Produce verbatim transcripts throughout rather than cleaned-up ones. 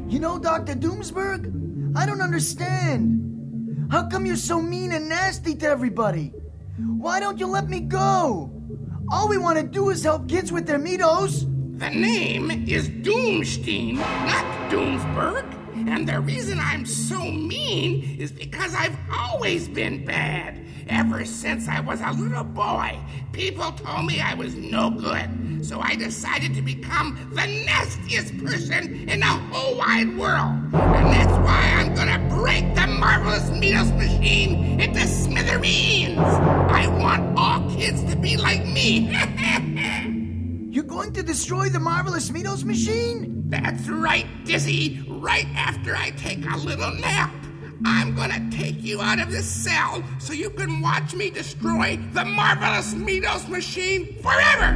You know, Doctor Doomsburg, I don't understand. How come you're so mean and nasty to everybody? Why don't you let me go? All we want to do is help kids with their Meados. The name is Doomstein, not Doomsburg. And the reason I'm so mean is because I've always been bad. Ever since I was a little boy, people told me I was no good. So I decided to become the nastiest person in the whole wide world. And that's why I'm gonna break the Marvelous Meados machine into smithereens. I want all kids to be like me. You're going to destroy the Marvelous Meados machine? That's right, Dizzy. Right after I take a little nap. I'm gonna take you out of this cell so you can watch me destroy the Marvelous Meados machine forever!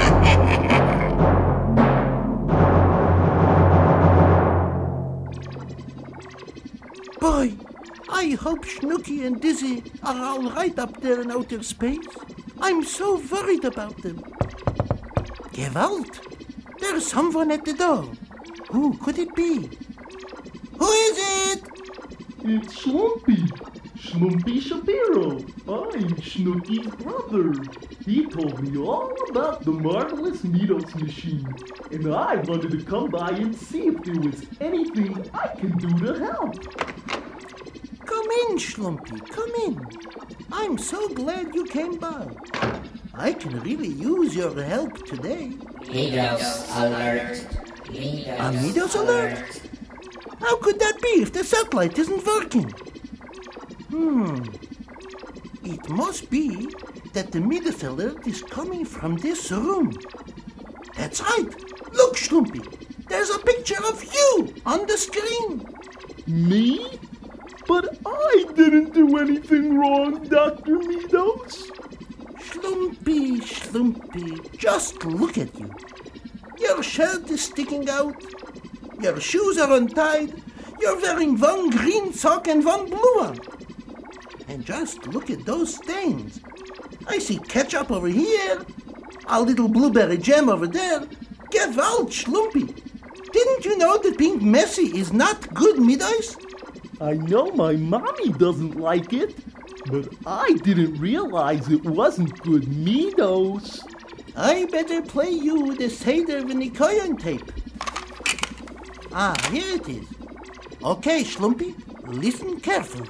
Boy, I hope Snooky and Dizzy are all right up there in outer space. I'm so worried about them. Gewalt! There's someone at the door. Who could it be? Who is it? It's Schlumpy. Schlumpy Shapiro. I'm Snooky's brother. He told me all about the Marvelous Meados machine. And I wanted to come by and see if there was anything I can do to help. Come in, Schlumpy. Come in. I'm so glad you came by. I can really use your help today. Meados alert. Meados A Meados alert? How could that be if the satellite isn't working? Hmm. It must be that the Meados alert is coming from this room. That's right. Look, Schlumpy. There's a picture of you on the screen. Me? But I didn't do anything wrong, Doctor Meados. Schlumpy, Schlumpy, just look at you. Your shirt is sticking out. Your shoes are untied. You're wearing one green sock and one blue one. And just look at those stains. I see ketchup over here, a little blueberry jam over there. Gewalt, Schlumpy. Didn't you know that being messy is not good, Meados? I know my mommy doesn't like it, but I didn't realize it wasn't good Meados. I better play you the Seder V'Nikoyon tape. Ah, here it is. Okay, Schlumpy, listen carefully.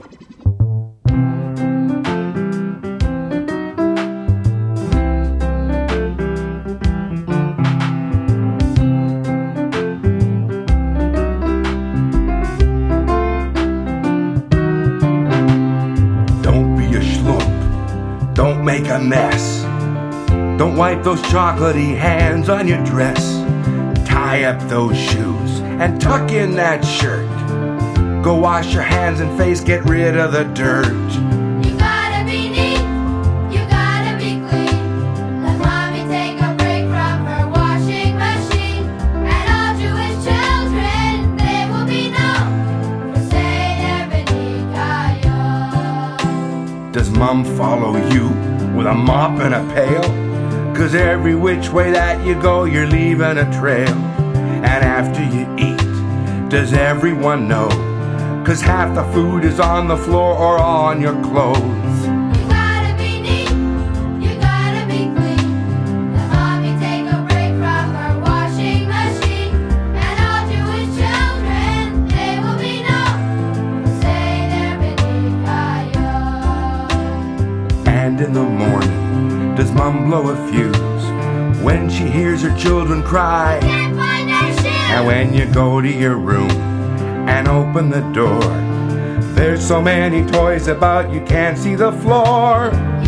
Don't be a schlump. Don't make a mess. Don't wipe those chocolatey hands on your dress. Tie up those shoes and tuck in that shirt. Go wash your hands and face, get rid of the dirt. You gotta be neat, you gotta be clean. Let mommy take a break from her washing machine. And all Jewish children, they will be known for Seder V'Nikoyon. Does Mom follow you with a mop and a pail? 'Cause every which way that you go, you're leaving a trail. And after you eat, does everyone know? 'Cause half the food is on the floor or on your clothes. You gotta be neat, you gotta be clean. Let mommy take a break from her washing machine. And all Jewish children, they will be known for Seder V'Nikoyon. And in the morning, does Mom blow a fuse when she hears her children cry? Can't find their shoes. And when you go to your room and open the door, there's so many toys about you can't see the floor.